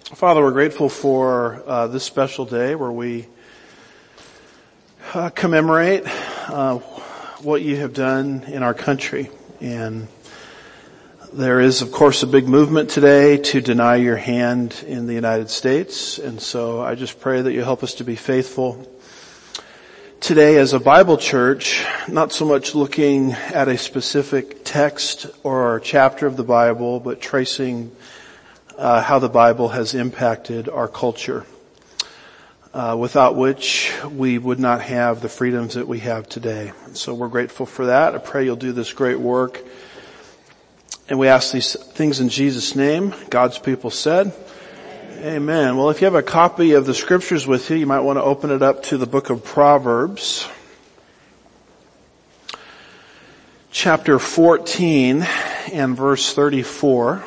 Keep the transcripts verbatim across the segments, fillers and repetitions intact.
Father, we're grateful for uh, this special day where we uh, commemorate uh, what you have done in our country. And there is, of course, a big movement today to deny your hand in the United States. And so I just pray that you help us to be faithful today as a Bible church, not so much looking at a specific text or chapter of the Bible, but tracing Uh, how the Bible has impacted our culture, uh, without which we would not have the freedoms that we have today. And so we're grateful for that. I pray you'll do this great work. And we ask these things in Jesus' name. God's people said, Amen. Well, if you have a copy of the scriptures with you, you might want to open it up to the book of Proverbs, chapter fourteen and verse thirty-four.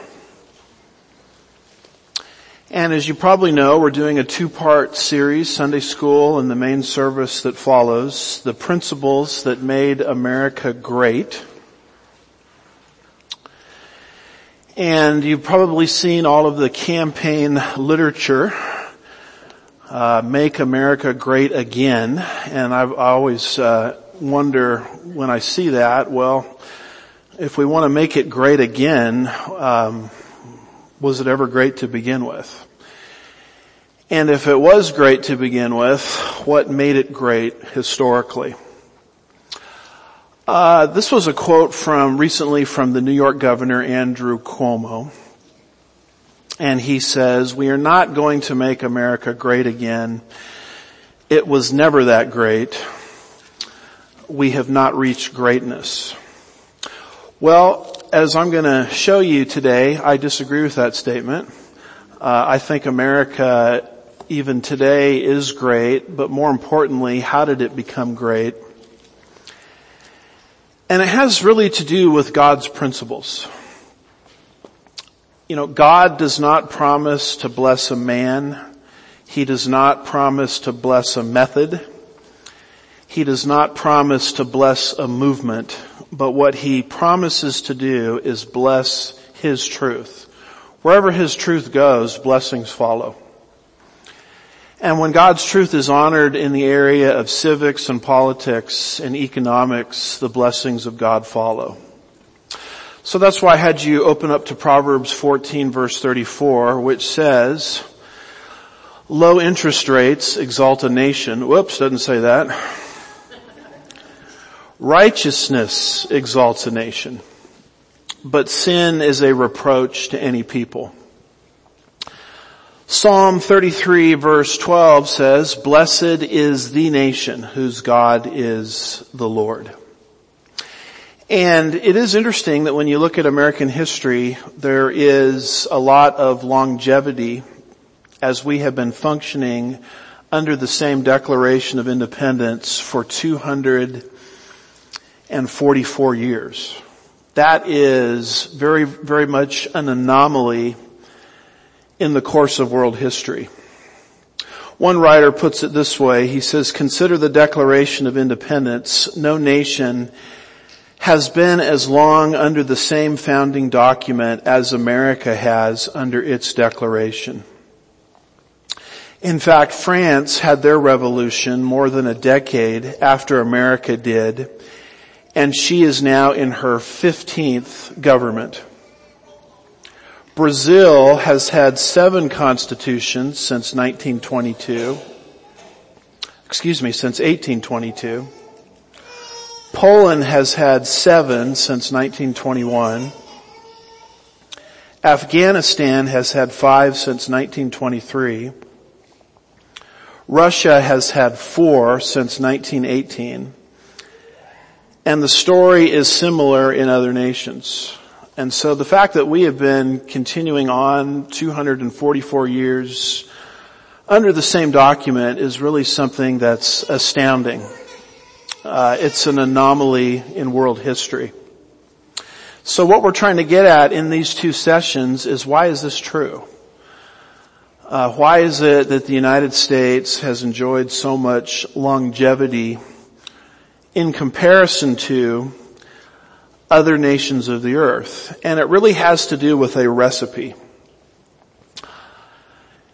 And as you probably know, we're doing a two-part series, Sunday School and the main service that follows, the principles that made America great. And you've probably seen all of the campaign literature, uh, Make America Great Again. And I've, I always uh, wonder when I see that, well, if we want to make it great again, um, was it ever great to begin with? And if it was great to begin with, what made it great historically? Uh, this was a quote from recently from the New York governor, Andrew Cuomo. And he says, "We are not going to make America great again. It was never that great. We have not reached greatness." Well, as I'm going to show you today, I disagree with that statement. Uh, I think America even today is great, but more importantly, how did it become great? And it has really to do with God's principles. You know, God does not promise to bless a man. He does not promise to bless a method. He does not promise to bless a movement. But what he promises to do is bless his truth. Wherever his truth goes, blessings follow. And when God's truth is honored in the area of civics and politics and economics, the blessings of God follow. So that's why I had you open up to Proverbs fourteen verse thirty-four, which says, "Low interest rates exalt a nation." Whoops, doesn't say that. "Righteousness exalts a nation, but sin is a reproach to any people." Psalm thirty-three verse twelve says, "Blessed is the nation whose God is the Lord." And it is interesting that when you look at American history, there is a lot of longevity as we have been functioning under the same Declaration of Independence for two hundred forty-four years. That is very, very much an anomaly in the course of world history. One writer puts it this way. He says, "Consider the Declaration of Independence. No nation has been as long under the same founding document as America has under its declaration. In fact, France had their revolution more than a decade after America did, and she is now in her fifteenth government. Brazil has had seven constitutions since nineteen twenty-two. Excuse me, since eighteen twenty-two. Poland has had seven since nineteen twenty-one. Afghanistan has had five since nineteen twenty-three. Russia has had four since nineteen eighteen. And the story is similar in other nations. And so the fact that we have been continuing on two hundred forty-four years under the same document is really something that's astounding. Uh, it's an anomaly in world history. So what we're trying to get at in these two sessions is, why is this true? Uh, why is it that the United States has enjoyed so much longevity in comparison to other nations of the earth? And it really has to do with a recipe.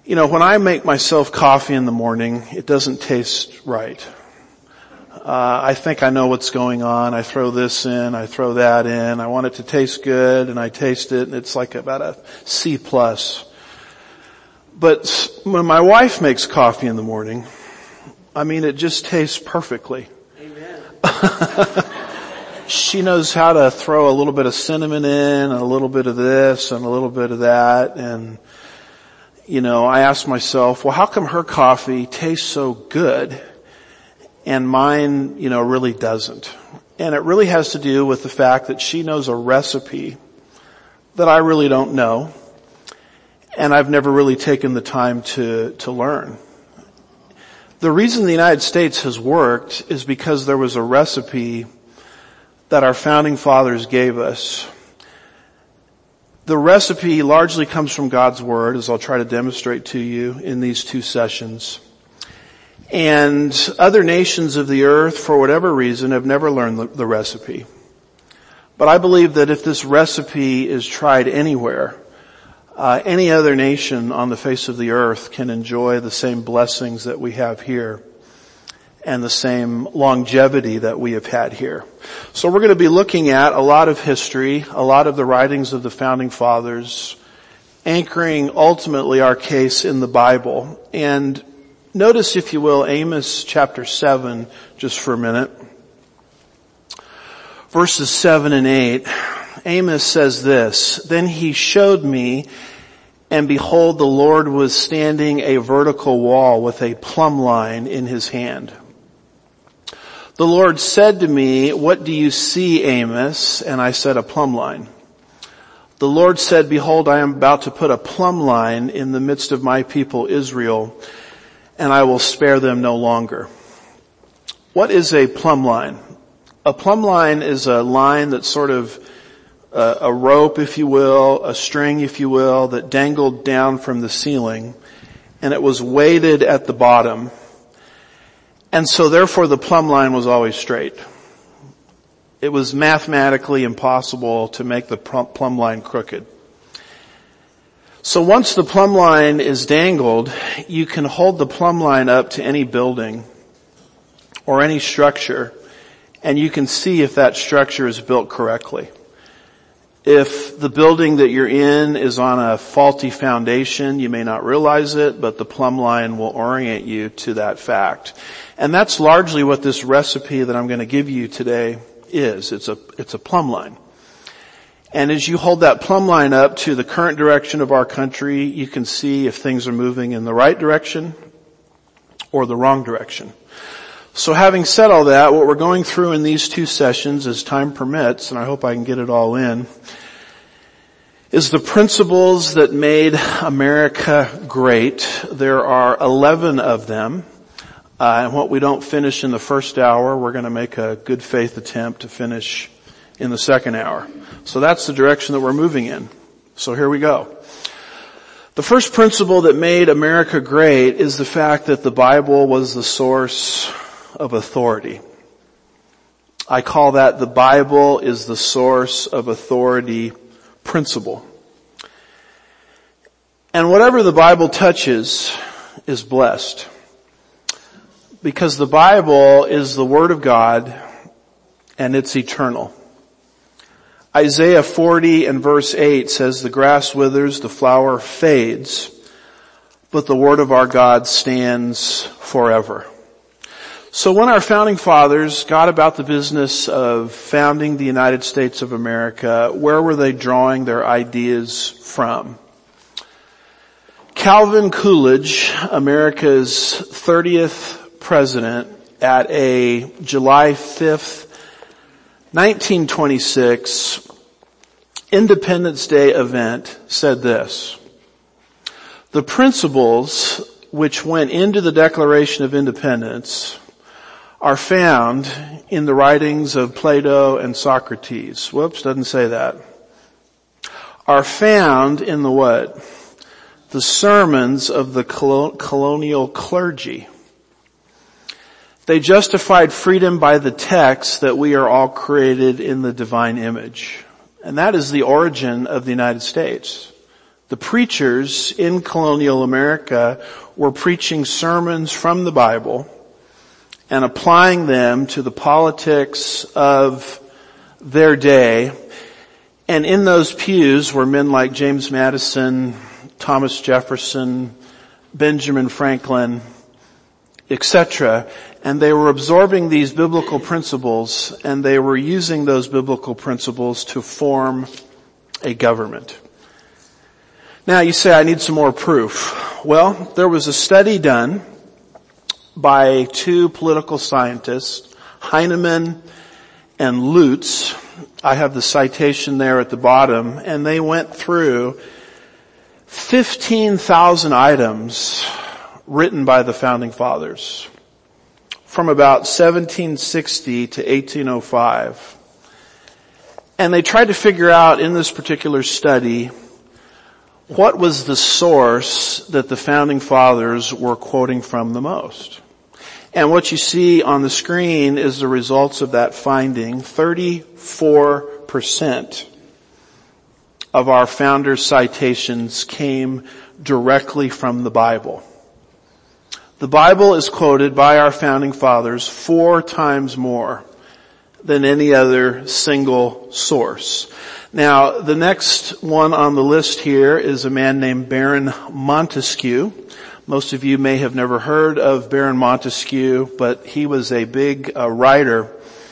You know, when I make myself coffee in the morning, it doesn't taste right. Uh, I think I know what's going on. I throw this in, I throw that in. I want it to taste good, and I taste it, and it's like about a C plus. But when my wife makes coffee in the morning, I mean, it just tastes perfectly. Amen. She knows how to throw a little bit of cinnamon in, and a little bit of this, and a little bit of that, and you know, I ask myself, well, how come her coffee tastes so good and mine, you know, really doesn't? And it really has to do with the fact that she knows a recipe that I really don't know, and I've never really taken the time to, to learn. The reason the United States has worked is because there was a recipe that our founding fathers gave us. The recipe largely comes from God's Word, as I'll try to demonstrate to you in these two sessions. And other nations of the earth, for whatever reason, have never learned the, the recipe. But I believe that if this recipe is tried anywhere, uh, any other nation on the face of the earth can enjoy the same blessings that we have here and the same longevity that we have had here. So we're going to be looking at a lot of history, a lot of the writings of the founding fathers, anchoring ultimately our case in the Bible. And notice, if you will, Amos chapter seven, just for a minute. Verses seven and eight. Amos says this, "Then he showed me, and behold, the Lord was standing a vertical wall with a plumb line in his hand. The Lord said to me, 'What do you see, Amos?' And I said, 'A plumb line.' The Lord said, 'Behold, I am about to put a plumb line in the midst of my people Israel, and I will spare them no longer.'" What is a plumb line? A plumb line is a line that's sort of a, a rope, if you will, a string, if you will, that dangled down from the ceiling, and it was weighted at the bottom. And so therefore the plumb line was always straight. It was mathematically impossible to make the plumb line crooked. So once the plumb line is dangled, you can hold the plumb line up to any building or any structure, and you can see if that structure is built correctly. If the building that you're in is on a faulty foundation, you may not realize it, but the plumb line will orient you to that fact. And that's largely what this recipe that I'm going to give you today is. It's a, it's a plumb line. And as you hold that plumb line up to the current direction of our country, you can see if things are moving in the right direction or the wrong direction. So having said all that, what we're going through in these two sessions, as time permits, and I hope I can get it all in, is the principles that made America great. There are eleven of them. Uh, and what we don't finish in the first hour, we're going to make a good faith attempt to finish in the second hour. So that's the direction that we're moving in. So here we go. The first principle that made America great is the fact that the Bible was the source of authority. I call that the Bible is the source of authority principle. And whatever the Bible touches is blessed. Because the Bible is the Word of God and it's eternal. Isaiah forty and verse eight says, "The grass withers, the flower fades, but the Word of our God stands forever." So when our founding fathers got about the business of founding the United States of America, where were they drawing their ideas from? Calvin Coolidge, America's thirtieth president, at a July fifth, nineteen twenty-six Independence Day event said this: "The principles which went into the Declaration of Independence are found in the writings of Plato and Socrates." Whoops, doesn't say that. Are found in the what? The sermons of the colonial clergy. They justified freedom by the text that we are all created in the divine image. And that is the origin of the United States. The preachers in colonial America were preaching sermons from the Bible and applying them to the politics of their day. And in those pews were men like James Madison, Thomas Jefferson, Benjamin Franklin, et cetera. And they were absorbing these biblical principles, and they were using those biblical principles to form a government. Now you say, I need some more proof. Well, there was a study done by two political scientists, Heinemann and Lutz. I have the citation there at the bottom, and they went through fifteen thousand items written by the Founding Fathers from about seventeen sixty to eighteen oh five. And they tried to figure out in this particular study what was the source that the Founding Fathers were quoting from the most. And what you see on the screen is the results of that finding. thirty-four percent of our founders' citations came directly from the Bible. The Bible is quoted by our Founding Fathers four times more than any other single source. Now, the next one on the list here is a man named Baron Montesquieu. Most of you may have never heard of Baron Montesquieu, but he was a big uh, writer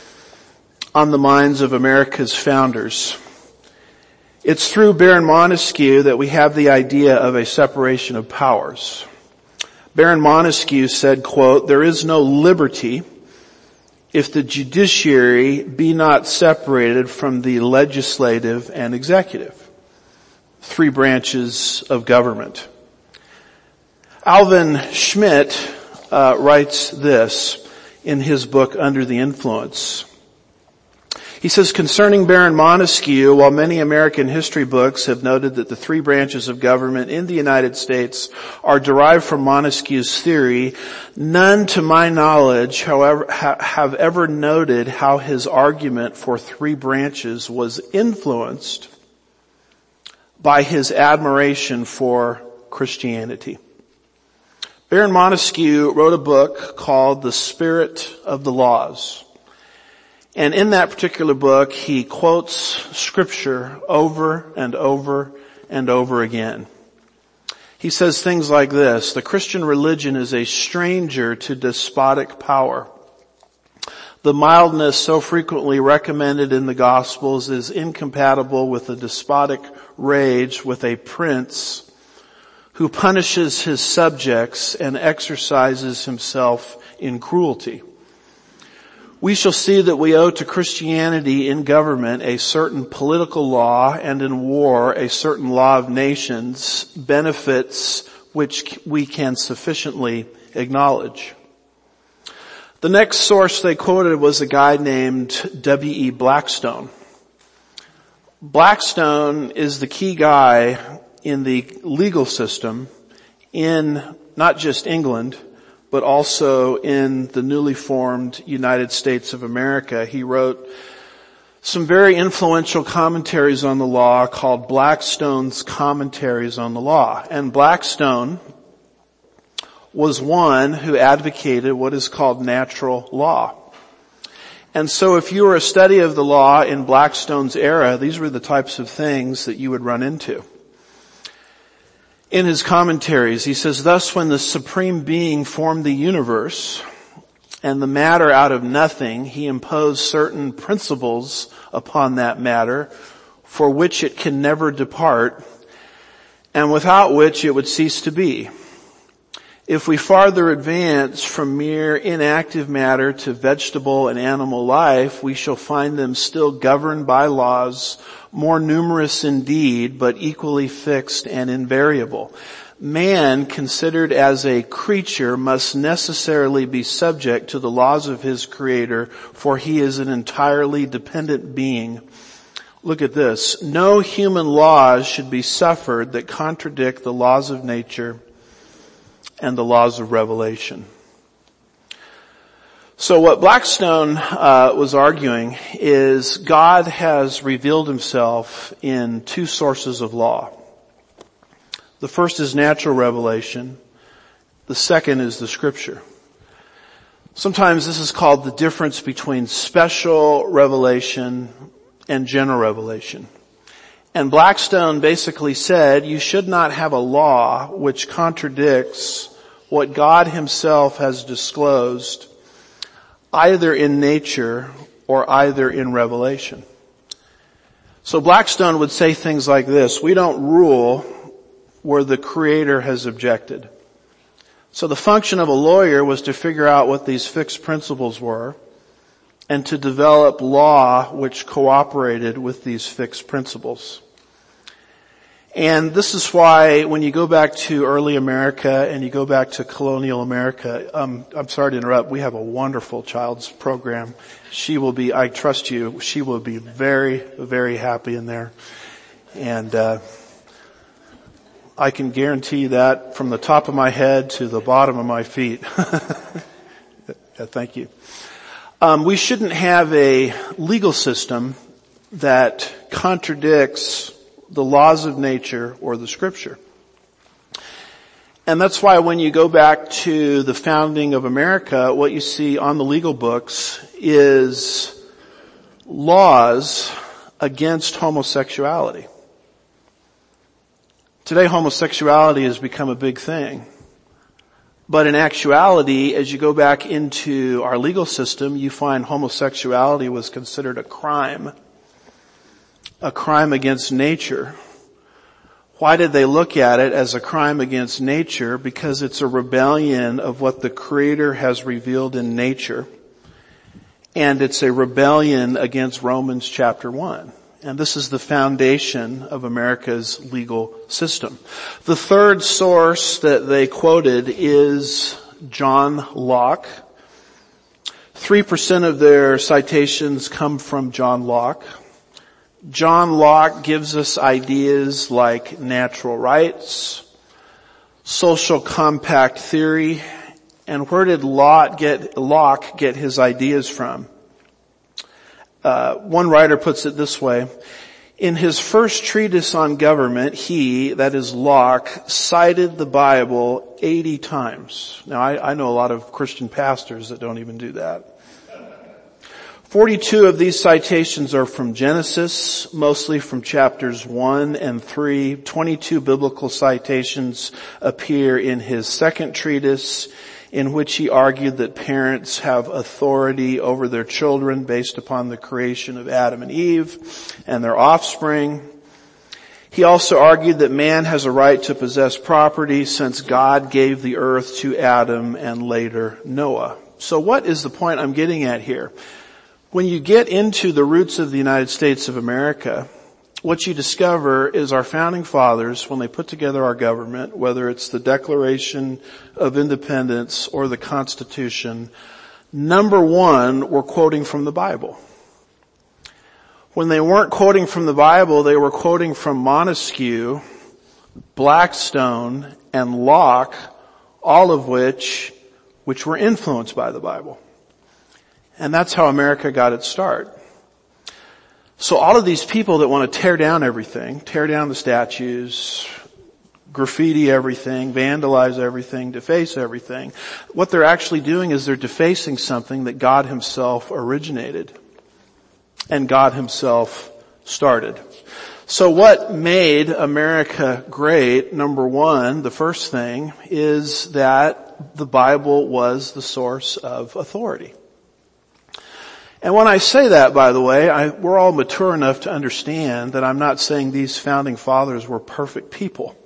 on the minds of America's founders. It's through Baron Montesquieu that we have the idea of a separation of powers. Baron Montesquieu said, quote, "There is no liberty if the judiciary be not separated from the legislative and executive, three branches of government." Alvin Schmidt uh, writes this in his book, Under the Influence. He says, concerning Baron Montesquieu, while many American history books have noted that the three branches of government in the United States are derived from Montesquieu's theory, none to my knowledge, however, ha- have ever noted how his argument for three branches was influenced by his admiration for Christianity. Baron Montesquieu wrote a book called The Spirit of the Laws. And in that particular book, he quotes scripture over and over and over again. He says things like this: the Christian religion is a stranger to despotic power. The mildness so frequently recommended in the Gospels is incompatible with the despotic rage with a prince who punishes his subjects and exercises himself in cruelty. We shall see that we owe to Christianity in government a certain political law, and in war a certain law of nations, benefits which we can sufficiently acknowledge. The next source they quoted was a guy named W E Blackstone. Blackstone is the key guy in the legal system in not just England, but also in the newly formed United States of America. He wrote some very influential commentaries on the law called Blackstone's Commentaries on the Law. And Blackstone was one who advocated what is called natural law. And so if you were a study of the law in Blackstone's era, these were the types of things that you would run into. In his commentaries, he says, thus when the Supreme Being formed the universe and the matter out of nothing, he imposed certain principles upon that matter for which it can never depart and without which it would cease to be. If we farther advance from mere inactive matter to vegetable and animal life, we shall find them still governed by laws more numerous indeed, but equally fixed and invariable. Man, considered as a creature, must necessarily be subject to the laws of his Creator, for he is an entirely dependent being. Look at this. No human laws should be suffered that contradict the laws of nature and the laws of revelation. So what Blackstone uh, was arguing is God has revealed himself in two sources of law. The first is natural revelation. The second is the Scripture. Sometimes this is called the difference between special revelation and general revelation. And Blackstone basically said you should not have a law which contradicts what God himself has disclosed either in nature or either in revelation. So Blackstone would say things like this: we don't rule where the Creator has objected. So the function of a lawyer was to figure out what these fixed principles were and to develop law which cooperated with these fixed principles. And this is why when you go back to early America and you go back to colonial America, um, I'm sorry to interrupt, we have a wonderful child's program. She will be, I trust you, she will be very, very happy in there. And, uh, I can guarantee that from the top of my head to the bottom of my feet. Yeah, thank you. Um, we shouldn't have a legal system that contradicts the laws of nature or the Scripture. And that's why when you go back to the founding of America, what you see on the legal books is laws against homosexuality. Today homosexuality has become a big thing. But in actuality, as you go back into our legal system, you find homosexuality was considered a crime. A crime against nature. Why did they look at it as a crime against nature? Because it's a rebellion of what the Creator has revealed in nature. And it's a rebellion against Romans chapter one. And this is the foundation of America's legal system. The third source that they quoted is John Locke. Three percent of their citations come from John Locke. John Locke gives us ideas like natural rights, social compact theory, and where did Locke get, Locke get his ideas from? Uh, one writer puts it this way: in his first treatise on government, he, that is Locke, cited the Bible eighty times. Now I, I know a lot of Christian pastors that don't even do that. forty-two of these citations are from Genesis, mostly from chapters one and three. twenty-two biblical citations appear in his second treatise, in which he argued that parents have authority over their children based upon the creation of Adam and Eve and their offspring. He also argued that man has a right to possess property since God gave the earth to Adam and later Noah. So what is the point I'm getting at here? When you get into the roots of the United States of America, what you discover is our founding fathers, when they put together our government, whether it's the Declaration of Independence or the Constitution, number one, were quoting from the Bible. When they weren't quoting from the Bible, they were quoting from Montesquieu, Blackstone, and Locke, all of which, which were influenced by the Bible. And that's how America got its start. So all of these people that want to tear down everything, tear down the statues, graffiti everything, vandalize everything, deface everything, what they're actually doing is they're defacing something that God himself originated and God himself started. So what made America great, number one, the first thing, is that the Bible was the source of authority. And when I say that, by the way, I, we're all mature enough to understand that I'm not saying these founding fathers were perfect people.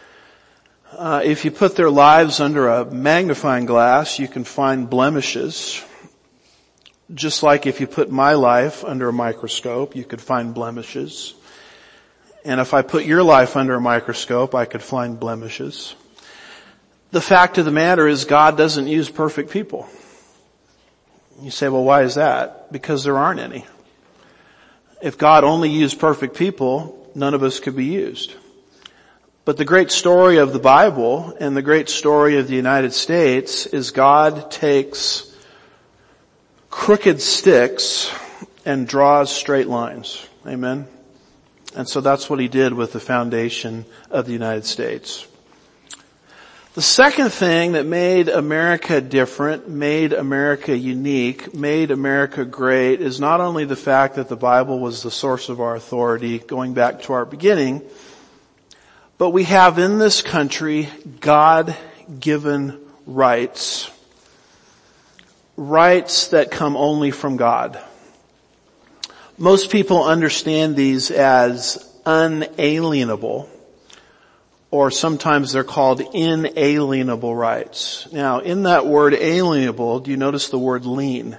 Uh, if you put their lives under a magnifying glass, you can find blemishes. Just like if you put my life under a microscope, you could find blemishes. And if I put your life under a microscope, I could find blemishes. The fact of the matter is God doesn't use perfect people. You say, well, why is that? Because there aren't any. If God only used perfect people, none of us could be used. But the great story of the Bible and the great story of the United States is God takes crooked sticks and draws straight lines. Amen? And so that's what he did with the foundation of the United States. The second thing that made America different, made America unique, made America great is not only the fact that the Bible was the source of our authority going back to our beginning, but we have in this country God-given rights. Rights that come only from God. Most people understand these as unalienable, or sometimes they're called inalienable rights. Now, in that word alienable, do you notice the word lien?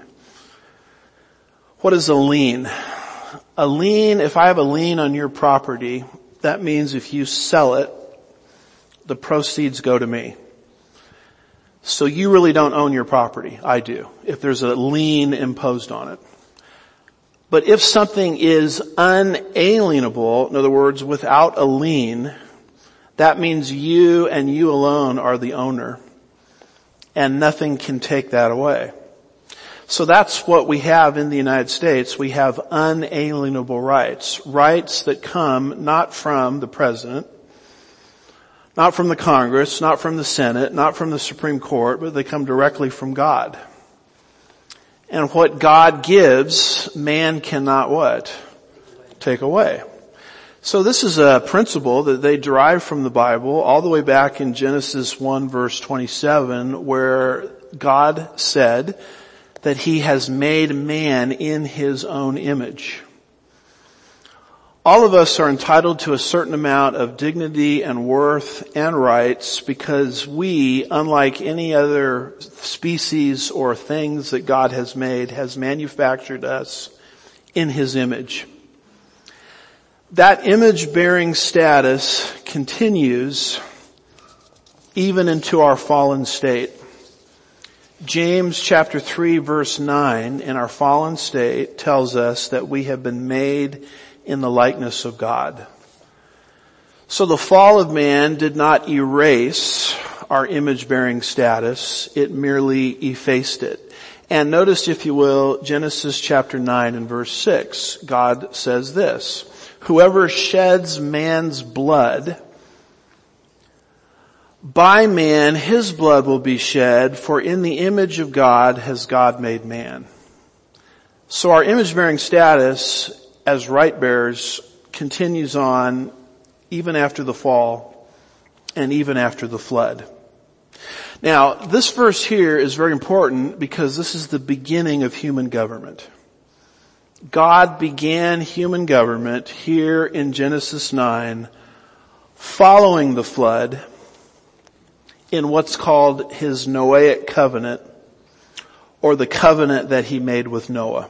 What is a lien? A lien, if I have a lien on your property, that means if you sell it, the proceeds go to me. So you really don't own your property. I do, if there's a lien imposed on it. But if something is unalienable, in other words, without a lien, that means you and you alone are the owner, and nothing can take that away. So that's what we have in the United States. We have unalienable rights, rights that come not from the president, not from the Congress, not from the Senate, not from the Supreme Court, but they come directly from God. And what God gives, man cannot what? Take away. So this is a principle that they derive from the Bible all the way back in Genesis one verse twenty-seven, where God said that he has made man in his own image. All of us are entitled to a certain amount of dignity and worth and rights because we, unlike any other species or things that God has made, has manufactured us in his image. That image-bearing status continues even into our fallen state. James chapter three verse nine in our fallen state tells us that we have been made in the likeness of God. So the fall of man did not erase our image-bearing status, it merely effaced it. And notice, if you will, Genesis chapter nine and verse six. God says this, whoever sheds man's blood, by man his blood will be shed, for in the image of God has God made man. So our image-bearing status as right bearers continues on even after the fall and even after the flood. Now, this verse here is very important because this is the beginning of human government. God began human government here in Genesis nine following the flood in what's called his Noahic covenant, or the covenant that he made with Noah.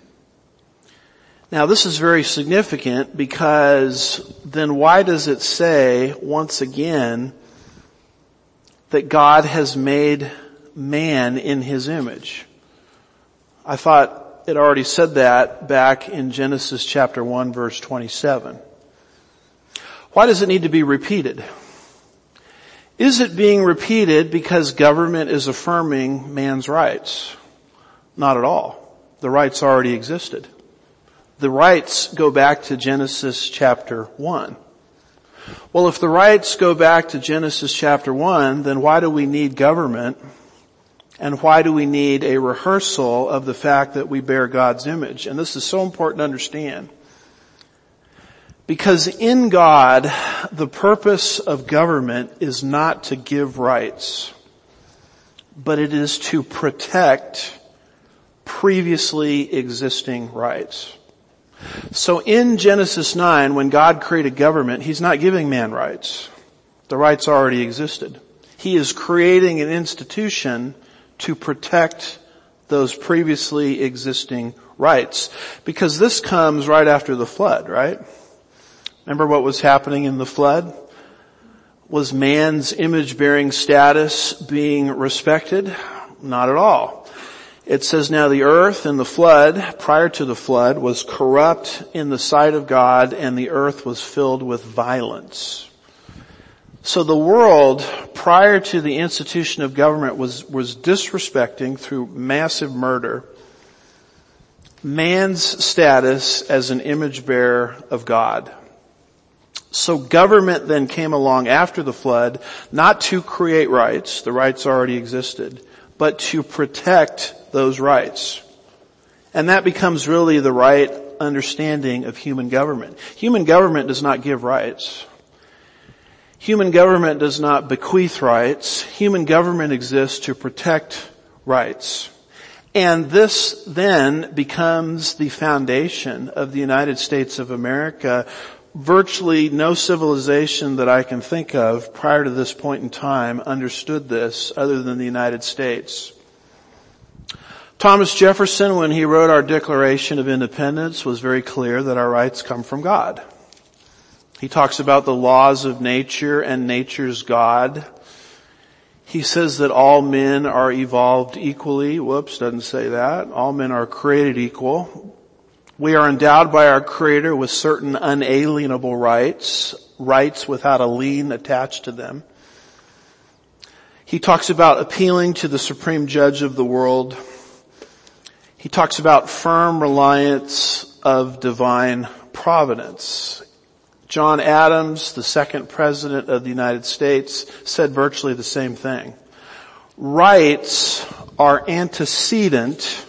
Now this is very significant because then why does it say once again that God has made man in his image? I thought it already said that back in Genesis chapter one verse twenty-seven. Why does it need to be repeated? Is it being repeated because government is affirming man's rights? Not at all. The rights already existed. The rights go back to Genesis chapter one. Well, if the rights go back to Genesis chapter one, then why do we need government? And why do we need a rehearsal of the fact that we bear God's image? And this is so important to understand. Because in God, the purpose of government is not to give rights, but it is to protect previously existing rights. So in Genesis nine, when God created government, he's not giving man rights. The rights already existed. He is creating an institution to protect those previously existing rights. Because this comes right after the flood, right? Remember what was happening in the flood? Was man's image-bearing status being respected? Not at all. It says now the earth in the flood, prior to the flood, was corrupt in the sight of God, and the earth was filled with violence. So the world, prior to the institution of government, was, was disrespecting through massive murder man's status as an image bearer of God. So government then came along after the flood, not to create rights, the rights already existed, but to protect those rights. And that becomes really the right understanding of human government. Human government does not give rights. Human government does not bequeath rights. Human government exists to protect rights. And this then becomes the foundation of the United States of America. Virtually no civilization that I can think of prior to this point in time understood this other than the United States. Thomas Jefferson, when he wrote our Declaration of Independence, was very clear that our rights come from God. He talks about the laws of nature and nature's God. He says that all men are evolved equally. Whoops, doesn't say that. All men are created equal. We are endowed by our Creator with certain unalienable rights, rights without a lien attached to them. He talks about appealing to the supreme judge of the world. He talks about firm reliance of divine providence. John Adams, the second president of the United States, said virtually the same thing. Rights are antecedent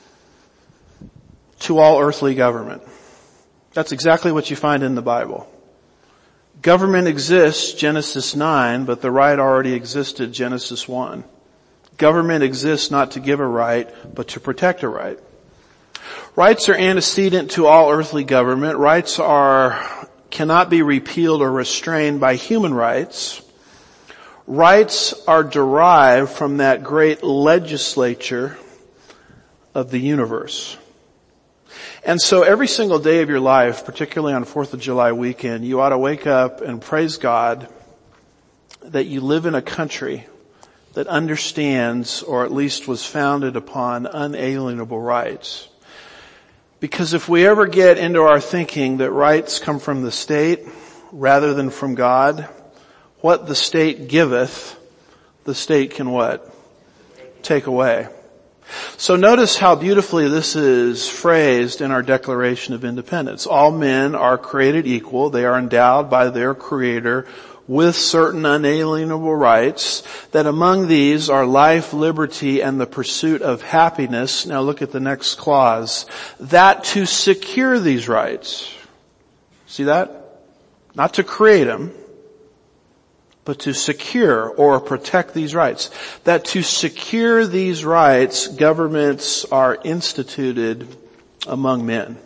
to all earthly government. That's exactly what you find in the Bible. Government exists, Genesis nine, but the right already existed, Genesis one. Government exists not to give a right, but to protect a right. Rights are antecedent to all earthly government. Rights are, cannot be repealed or restrained by human rights. Rights are derived from that great legislature of the universe. And so every single day of your life, particularly on fourth of July weekend, you ought to wake up and praise God that you live in a country that understands, or at least was founded upon, unalienable rights. Because if we ever get into our thinking that rights come from the state rather than from God, what the state giveth, the state can what? Take away. So notice how beautifully this is phrased in our Declaration of Independence. All men are created equal. They are endowed by their Creator with certain unalienable rights, that among these are life, liberty, and the pursuit of happiness. Now look at the next clause. That to secure these rights. See that? Not to create them, but to secure or protect these rights. That to secure these rights, governments are instituted among men.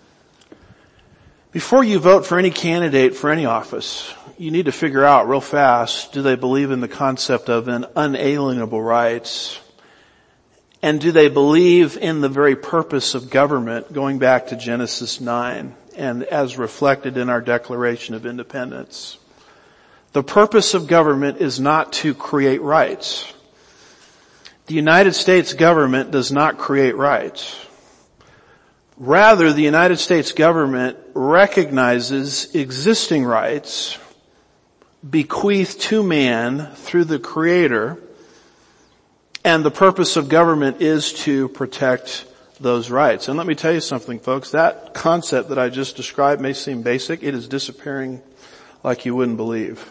Before you vote for any candidate for any office, you need to figure out real fast, do they believe in the concept of an unalienable rights? And do they believe in the very purpose of government, going back to Genesis nine, and as reflected in our Declaration of Independence? The purpose of government is not to create rights. The United States government does not create rights. Rather, the United States government recognizes existing rights bequeathed to man through the Creator, and the purpose of government is to protect those rights. And let me tell you something, folks, that concept that I just described may seem basic. It is disappearing like you wouldn't believe.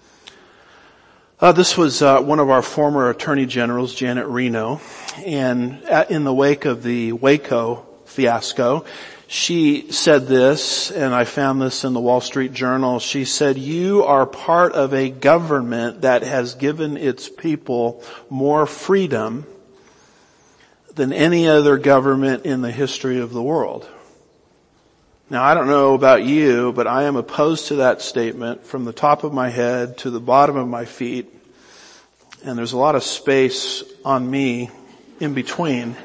Uh, this was uh, one of our former attorney generals, Janet Reno, and at, in the wake of the Waco fiasco, she said this, and I found this in the Wall Street Journal. She said, "You are part of a government that has given its people more freedom than any other government in the history of the world." Now, I don't know about you, but I am opposed to that statement from the top of my head to the bottom of my feet. And there's a lot of space on me in between.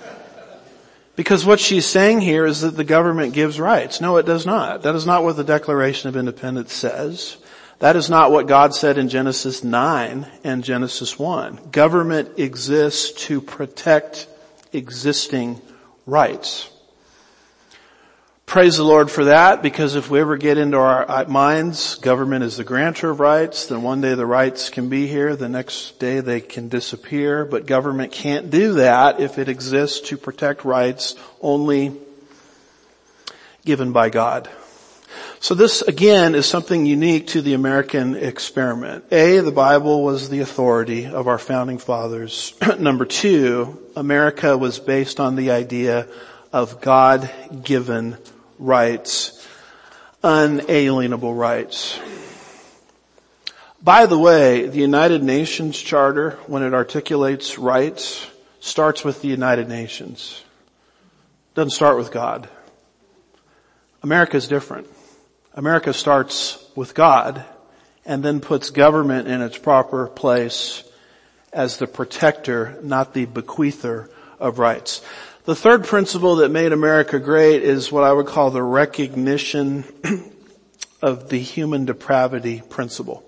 Because what she's saying here is that the government gives rights. No, it does not. That is not what the Declaration of Independence says. That is not what God said in Genesis nine and Genesis one. Government exists to protect existing rights. Praise the Lord for that, because if we ever get into our minds, government is the grantor of rights, then one day the rights can be here, the next day they can disappear, but government can't do that if it exists to protect rights only given by God. So this, again, is something unique to the American experiment. A, the Bible was the authority of our founding fathers. Number two, America was based on the idea of God-given rights, unalienable rights. By the way, the United Nations Charter, when it articulates rights, starts with the United Nations. It doesn't start with God. America is different. America starts with God and then puts government in its proper place as the protector, not the bequeather of rights. The third principle that made America great is what I would call the recognition of the human depravity principle.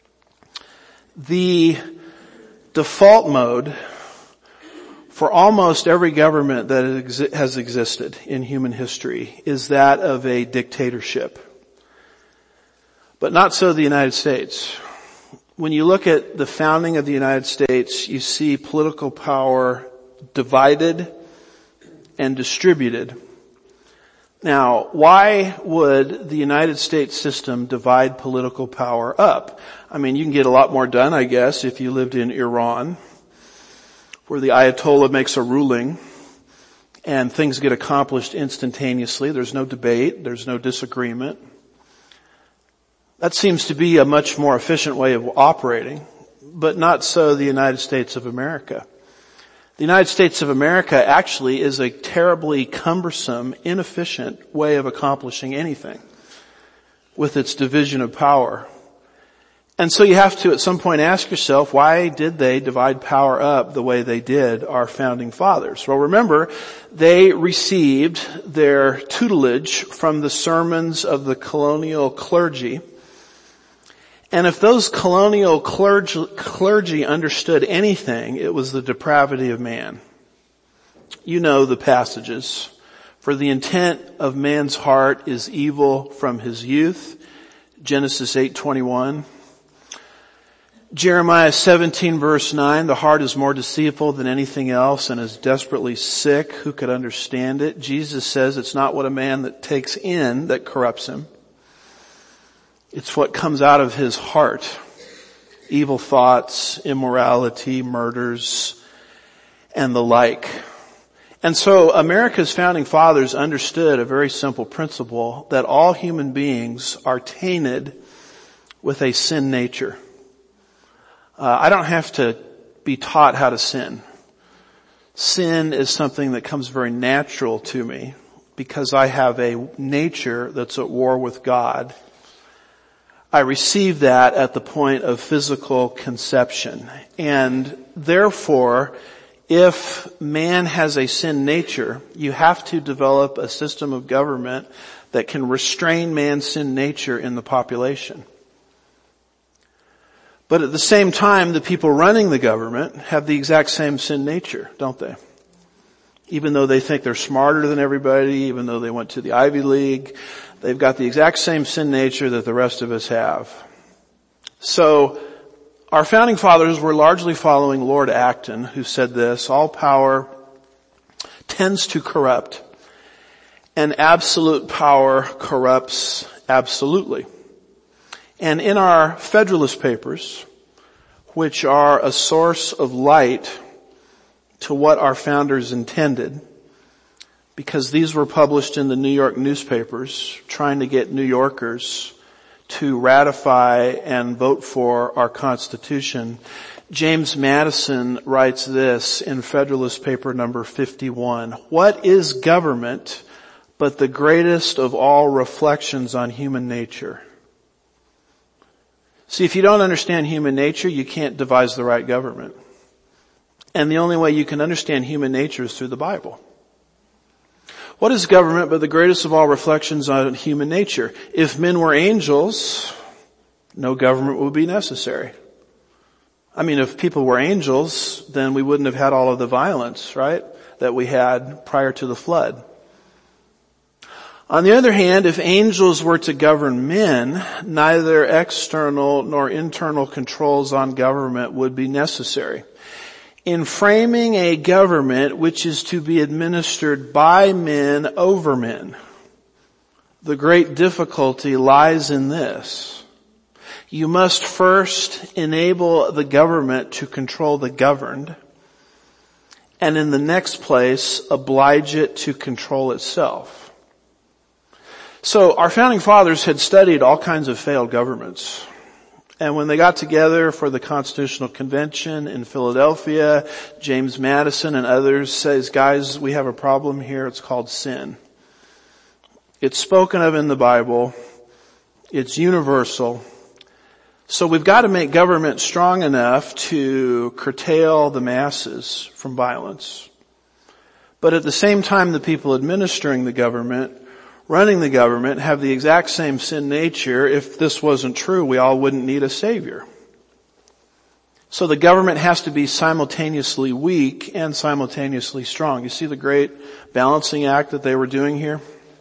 The default mode for almost every government that has existed in human history is that of a dictatorship. But not so the United States. When you look at the founding of the United States, you see political power divided and distributed. Now, why would the United States system divide political power up? I mean, you can get a lot more done, I guess, if you lived in Iran, where the Ayatollah makes a ruling and things get accomplished instantaneously. There's no debate. There's no disagreement. That seems to be a much more efficient way of operating, but not so the United States of America. The United States of America actually is a terribly cumbersome, inefficient way of accomplishing anything with its division of power. And so you have to at some point ask yourself, why did they divide power up the way they did, our founding fathers? Well, remember, they received their tutelage from the sermons of the colonial clergy. And if those colonial clergy, clergy understood anything, it was the depravity of man. You know the passages. For the intent of man's heart is evil from his youth. Genesis eight twenty-one. Jeremiah seventeen verse nine, the heart is more deceitful than anything else and is desperately sick. Who could understand it? Jesus says it's not what a man that takes in that corrupts him. It's what comes out of his heart. Evil thoughts, immorality, murders, and the like. And so America's founding fathers understood a very simple principle, that all human beings are tainted with a sin nature. Uh, I don't have to be taught how to sin. Sin is something that comes very natural to me because I have a nature that's at war with God. I received that at the point of physical conception. And therefore, if man has a sin nature, you have to develop a system of government that can restrain man's sin nature in the population. But at the same time, the people running the government have the exact same sin nature, don't they? Even though they think they're smarter than everybody, even though they went to the Ivy League, they've got the exact same sin nature that the rest of us have. So, our founding fathers were largely following Lord Acton, who said this: all power tends to corrupt, and absolute power corrupts absolutely. And in our Federalist Papers, which are a source of light to what our founders intended, because these were published in the New York newspapers, trying to get New Yorkers to ratify and vote for our Constitution. James Madison writes this in Federalist Paper number fifty-one. What is government but the greatest of all reflections on human nature? See, if you don't understand human nature, you can't devise the right government. And the only way you can understand human nature is through the Bible. What is government but the greatest of all reflections on human nature? If men were angels, no government would be necessary. I mean, if people were angels, then we wouldn't have had all of the violence, right, that we had prior to the flood. On the other hand, if angels were to govern men, neither external nor internal controls on government would be necessary. In framing a government which is to be administered by men over men, The great difficulty lies in this. You must first enable the government to control the governed, and in the next place, oblige it to control itself. So our founding fathers had studied all kinds of failed governments. And when they got together for the Constitutional Convention in Philadelphia, James Madison and others says, guys, we have a problem here. It's called sin. It's spoken of in the Bible. It's universal. So we've got to make government strong enough to curtail the masses from violence. But at the same time, the people administering the government, running the government, have the exact same sin nature. If this wasn't true, we all wouldn't need a savior. So the government has to be simultaneously weak and simultaneously strong. You see the great balancing act that they were doing here?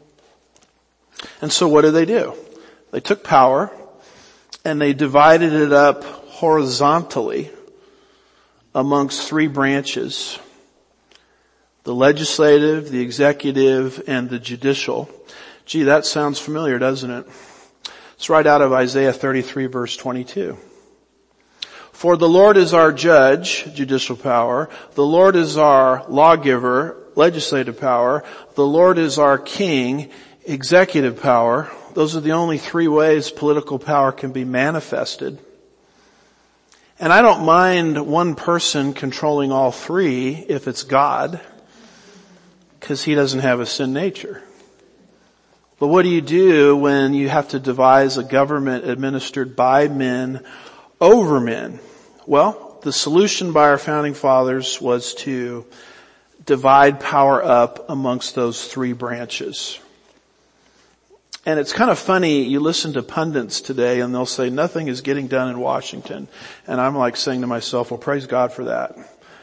And so what did they do? They took power and they divided it up horizontally amongst three branches: the legislative, the executive, and the judicial. Gee, that sounds familiar, doesn't it? It's right out of Isaiah thirty-three verse twenty-two. For the Lord is our judge, judicial power. The Lord is our lawgiver, legislative power. The Lord is our king, executive power. Those are the only three ways political power can be manifested. And I don't mind one person controlling all three if it's God, because he doesn't have a sin nature. But what do you do when you have to devise a government administered by men over men? Well, the solution by our founding fathers was to divide power up amongst those three branches. And it's kind of funny, you listen to pundits today and they'll say nothing is getting done in Washington. And I'm like saying to myself, well, praise God for that.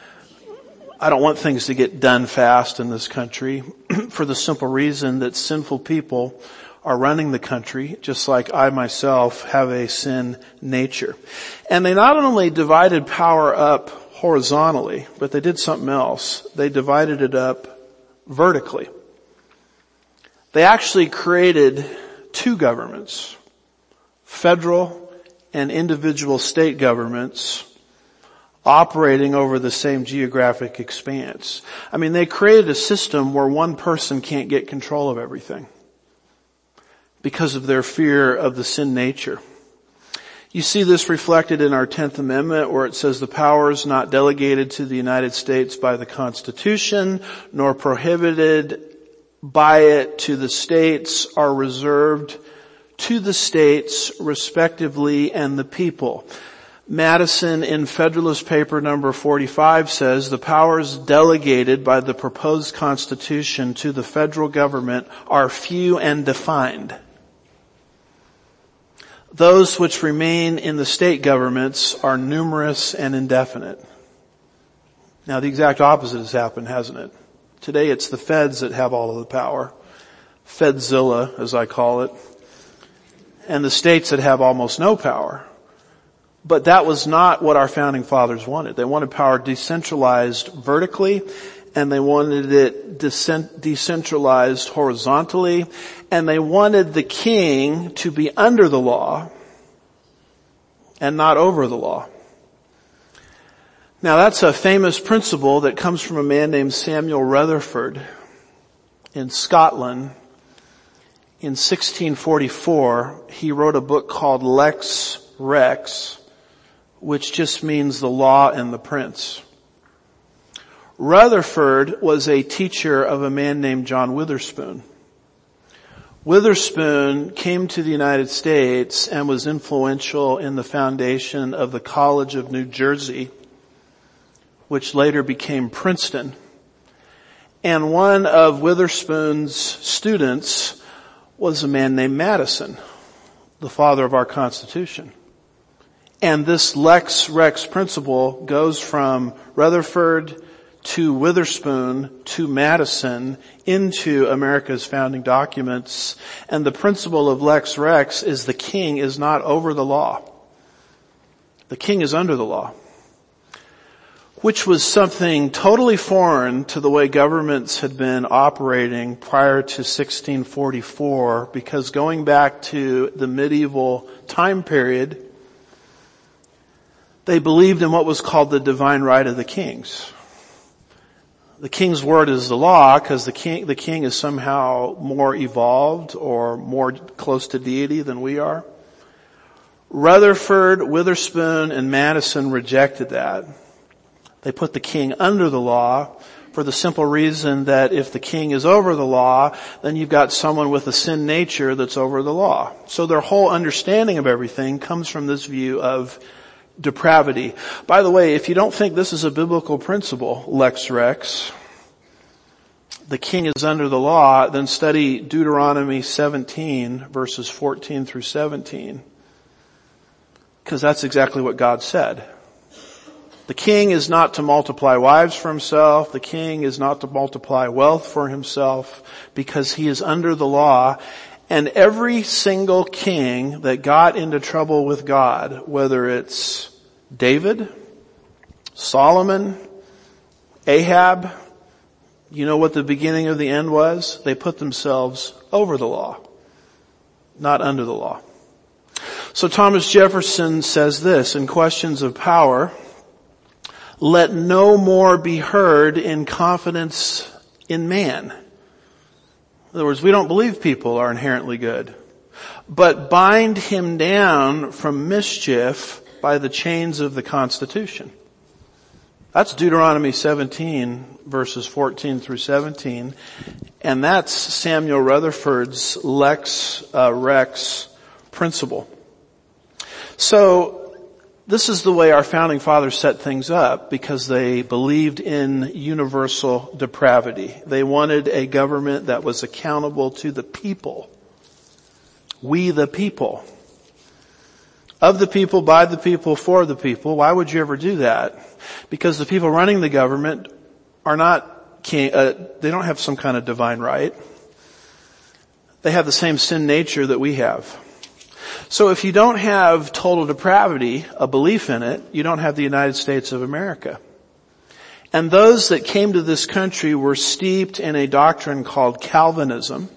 I don't want things to get done fast in this country for the simple reason that sinful people are running the country, just like I myself have a sin nature. And they not only divided power up horizontally, but they did something else. They divided it up vertically. They actually created two governments, federal and individual state governments, operating over the same geographic expanse. I mean, they created a system where one person can't get control of everything because of their fear of the sin nature. You see this reflected in our tenth Amendment, where it says the powers not delegated to the United States by the Constitution nor prohibited by it to the states are reserved to the states respectively and the people. Madison in Federalist Paper number forty-five says the powers delegated by the proposed Constitution to the federal government are few and defined. Those which remain in the state governments are numerous and indefinite. Now the exact opposite has happened, hasn't it? Today it's the feds that have all of the power. Fedzilla, as I call it. And the states that have almost no power. But that was not what our founding fathers wanted. They wanted power decentralized vertically, and they wanted it decentralized horizontally, and they wanted the king to be under the law and not over the law. Now that's a famous principle that comes from a man named Samuel Rutherford in Scotland. In sixteen forty-four, he wrote a book called Lex Rex, which just means the law and the prince. Rutherford was a teacher of a man named John Witherspoon. Witherspoon came to the United States and was influential in the foundation of the College of New Jersey, which later became Princeton. And one of Witherspoon's students was a man named Madison, the father of our Constitution. And this Lex Rex principle goes from Rutherford to Witherspoon to Madison into America's founding documents. And the principle of Lex Rex is the king is not over the law. The king is under the law. which was something totally foreign to the way governments had been operating prior to sixteen forty-four, because going back to the medieval time period, they believed in what was called the divine right of the kings. The king's word is the law because the king, the king is somehow more evolved or more close to deity than we are. Rutherford, Witherspoon, and Madison rejected that. They put the king under the law for the simple reason that if the king is over the law, then you've got someone with a sin nature that's over the law. So their whole understanding of everything comes from this view of depravity. By the way, if you don't think this is a biblical principle, Lex Rex, the king is under the law, then study Deuteronomy seventeen, verses fourteen through seventeen. Because that's exactly what God said. The king is not to multiply wives for himself. The king is not to multiply wealth for himself because he is under the law. And every single king that got into trouble with God, whether it's David, Solomon, Ahab, you know what the beginning of the end was? They put themselves over the law, not under the law. So Thomas Jefferson says this in Questions of Power: let no more be heard in confidence in man. In other words, we don't believe people are inherently good, but bind him down from mischief by the chains of the Constitution. That's Deuteronomy seventeen, verses fourteen through seventeen, and that's Samuel Rutherford's Lex uh, Rex principle. So, this is the way our founding fathers set things up because they believed in universal depravity. They wanted a government that was accountable to the people. We the people. Of the people, by the people, for the people. Why would you ever do that? Because the people running the government are not king, uh, they don't have some kind of divine right. They have the same sin nature that we have. So if you don't have total depravity, a belief in it, you don't have the United States of America. And those that came to this country were steeped in a doctrine called Calvinism.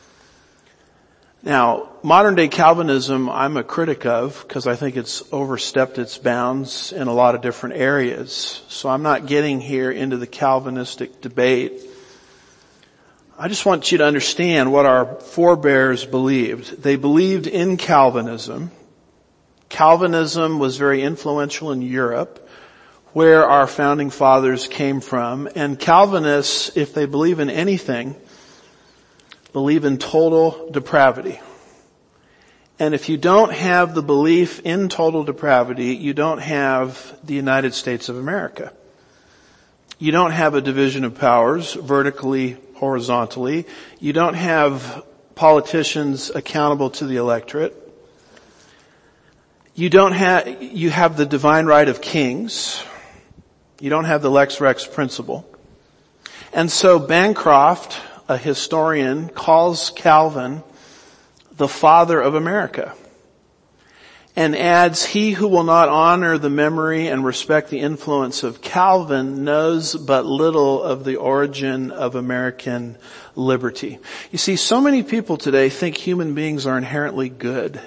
Now, modern day Calvinism I'm a critic of because I think it's overstepped its bounds in a lot of different areas. So I'm not getting here into the Calvinistic debate. I just want you to understand what our forebears believed. They believed in Calvinism. Calvinism was very influential in Europe, where our founding fathers came from. And Calvinists, if they believe in anything, believe in total depravity. And if you don't have the belief in total depravity, you don't have the United States of America. You don't have a division of powers vertically, horizontally. You don't have politicians accountable to the electorate. You don't have, you have the divine right of kings. You don't have the Lex Rex principle. And so Bancroft, a historian, calls Calvin the father of America and adds, he who will not honor the memory and respect the influence of Calvin knows but little of the origin of American liberty. You see, so many people today think human beings are inherently good.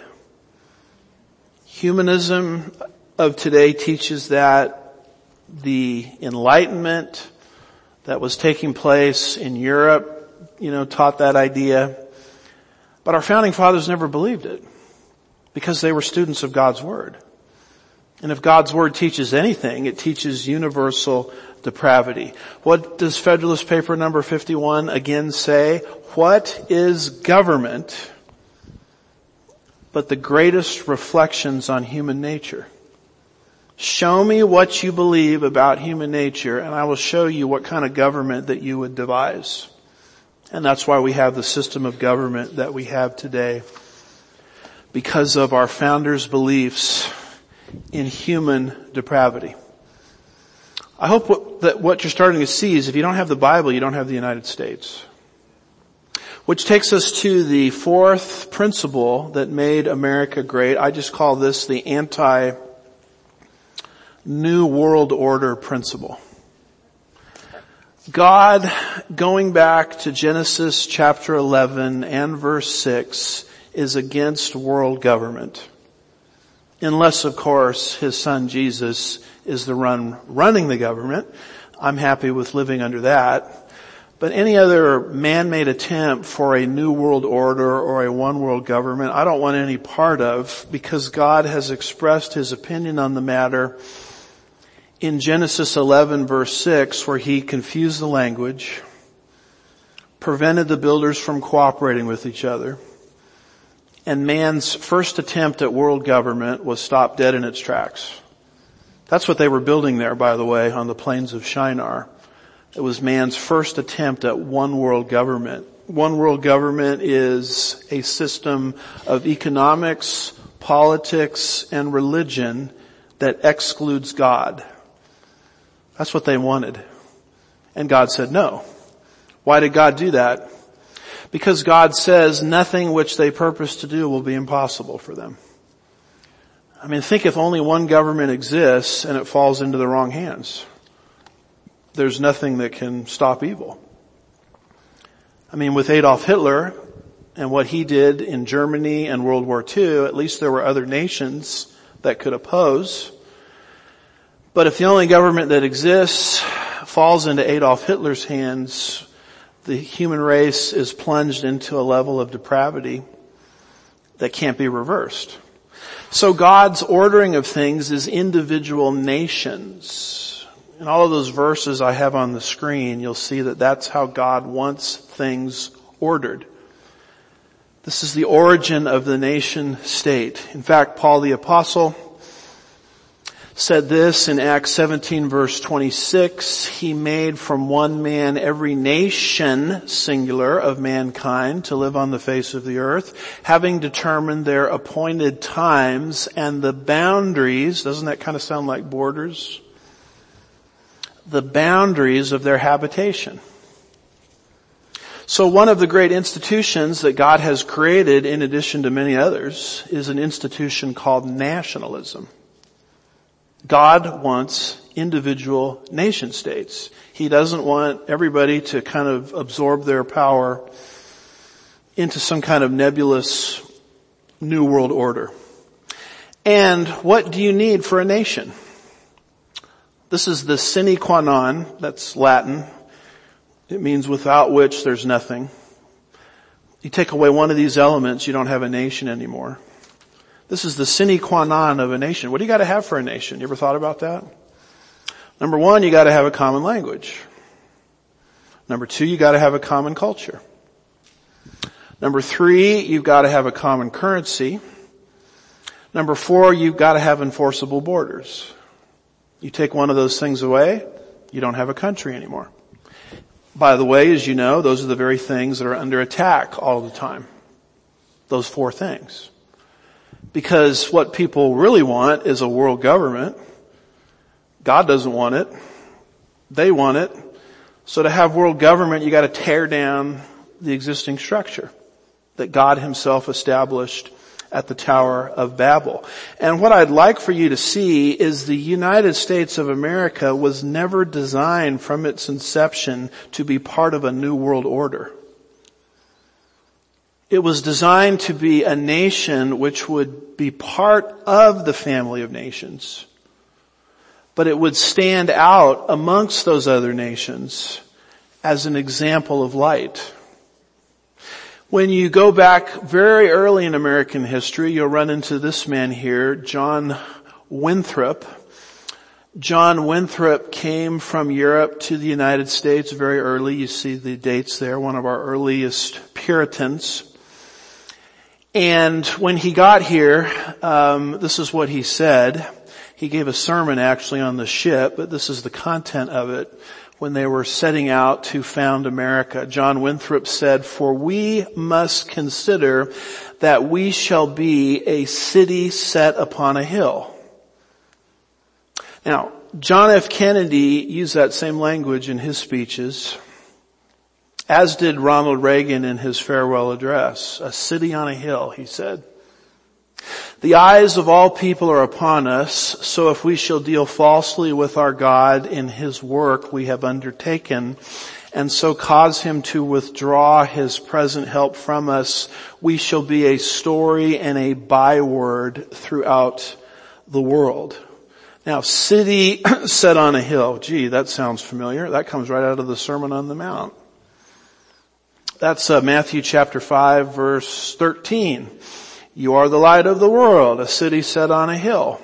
Humanism of today teaches that the Enlightenment that was taking place in Europe, you know, taught that idea. But our founding fathers never believed it because they were students of God's Word. And if God's Word teaches anything, it teaches universal depravity. What does Federalist Paper number fifty-one again say? What is government but the greatest reflections on human nature? Show me what you believe about human nature and I will show you what kind of government that you would devise. And that's why we have the system of government that we have today. Because of our founders' beliefs in human depravity. I hope what, that what you're starting to see is if you don't have the Bible, you don't have the United States. Which takes us to the fourth principle that made America great. I just call this the anti, New World Order principle. God, going back to Genesis chapter eleven and verse six, is against world government. Unless, of course, his son Jesus is the one running the government. I'm happy with living under that. But any other man-made attempt for a new world order or a one world government, I don't want any part of, because God has expressed his opinion on the matter in Genesis eleven verse six, where he confused the language, prevented the builders from cooperating with each other, and man's first attempt at world government was stopped dead in its tracks. That's what they were building there, by the way, on the plains of Shinar. It was man's first attempt at one world government. One world government is a system of economics, politics, and religion that excludes God. That's what they wanted. And God said no. Why did God do that? Because God says nothing which they purpose to do will be impossible for them. I mean, think if only one government exists and it falls into the wrong hands. There's nothing that can stop evil. I mean, with Adolf Hitler and what he did in Germany and World War Two, at least there were other nations that could oppose. But if the only government that exists falls into Adolf Hitler's hands, the human race is plunged into a level of depravity that can't be reversed. So God's ordering of things is individual nations. In all of those verses I have on the screen, you'll see that that's how God wants things ordered. This is the origin of the nation state. In fact, Paul the Apostle said this in Acts seventeen verse twenty-six, he made from one man every nation, singular, of mankind to live on the face of the earth, having determined their appointed times and the boundaries, doesn't that kind of sound like borders? The boundaries of their habitation. So one of the great institutions that God has created, in addition to many others, is an institution called nationalism. God wants individual nation states. He doesn't want everybody to kind of absorb their power into some kind of nebulous new world order. And what do you need for a nation? This is the sine qua non, that's Latin. It means without which there's nothing. You take away one of these elements, you don't have a nation anymore. This is the sine qua non of a nation. What do you got to have for a nation? You ever thought about that? Number one, you got to have a common language. Number two, you got to have a common culture. Number three, you've got to have a common currency. Number four, you've got to have enforceable borders. You take one of those things away, you don't have a country anymore. By the way, as you know, those are the very things that are under attack all the time. Those four things. Because what people really want is a world government. God doesn't want it. They want it. So to have world government, you got to tear down the existing structure that God himself established at the Tower of Babel. And what I'd like for you to see is the United States of America was never designed from its inception to be part of a new world order. It was designed to be a nation which would be part of the family of nations, but it would stand out amongst those other nations as an example of light. When you go back very early in American history, you'll run into this man here, John Winthrop. John Winthrop came from Europe to the United States very early. You see the dates there, one of our earliest Puritans. And when he got here, um, this is what he said. He gave a sermon actually on the ship, but this is the content of it. When they were setting out to found America, John Winthrop said, "For we must consider that we shall be a city set upon a hill." Now, John F. Kennedy used that same language in his speeches, as did Ronald Reagan in his farewell address. A city on a hill, he said. The eyes of all people are upon us, so if we shall deal falsely with our God in his work we have undertaken, and so cause him to withdraw his present help from us, we shall be a story and a byword throughout the world. Now, city set on a hill. Gee, that sounds familiar. That comes right out of the Sermon on the Mount. That's uh, Matthew chapter five, verse thirteen. You are the light of the world, a city set on a hill.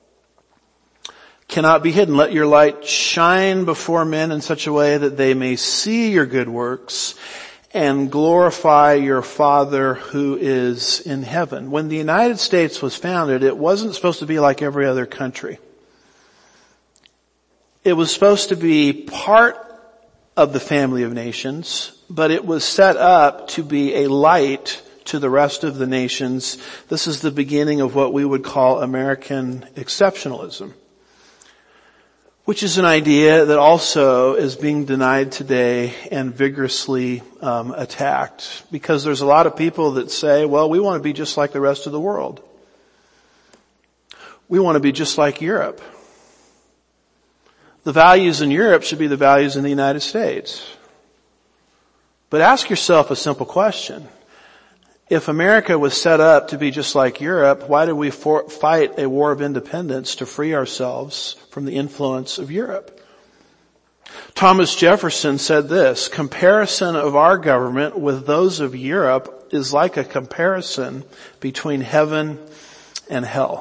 Cannot be hidden. Let your light shine before men in such a way that they may see your good works and glorify your Father who is in heaven. When the United States was founded, it wasn't supposed to be like every other country. It was supposed to be part of the family of nations, but it was set up to be a light to the rest of the nations. This is the beginning of what we would call American exceptionalism, which is an idea that also is being denied today and vigorously um, attacked, because there's a lot of people that say, well, we want to be just like the rest of the world. We want to be just like Europe. The values in Europe should be the values in the United States. But ask yourself a simple question. If America was set up to be just like Europe, why did we for- fight a war of independence to free ourselves from the influence of Europe? Thomas Jefferson said this: comparison of our government with those of Europe is like a comparison between heaven and hell.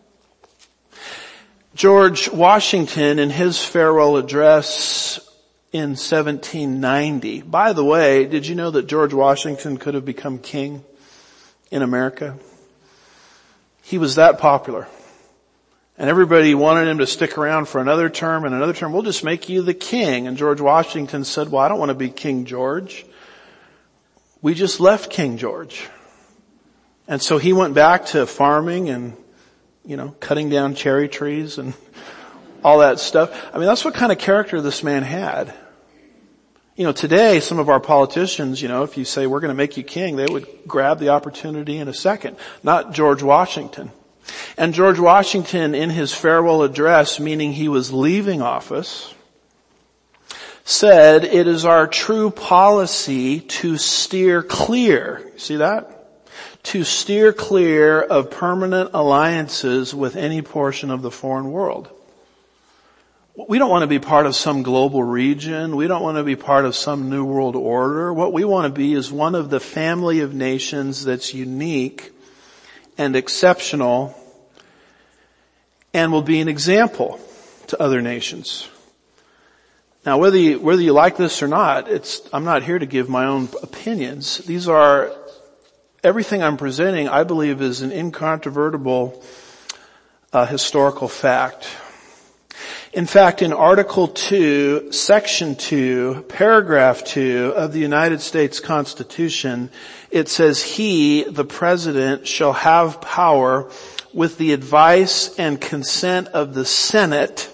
George Washington, in his farewell address in seventeen ninety, by the way, did you know that George Washington could have become king in America? He was that popular. And everybody wanted him to stick around for another term and another term. We'll just make you the king. And George Washington said, well, I don't want to be King George. We just left King George. And so he went back to farming and, you know, cutting down cherry trees and all that stuff. I mean, that's what kind of character this man had. You know, today, some of our politicians, you know, if you say we're going to make you king, they would grab the opportunity in a second. Not George Washington. And George Washington, in his farewell address, meaning he was leaving office, said, it is our true policy to steer clear. See that? To steer clear of permanent alliances with any portion of the foreign world. We don't want to be part of some global region. We don't want to be part of some new world order. What we want to be is one of the family of nations that's unique and exceptional and will be an example to other nations. Now, whether you, whether you like this or not, it's, I'm not here to give my own opinions. These are, everything I'm presenting, I believe, is an incontrovertible uh, historical fact. In fact, in Article two, Section two, Paragraph two of the United States Constitution, it says, he, the President, shall have power with the advice and consent of the Senate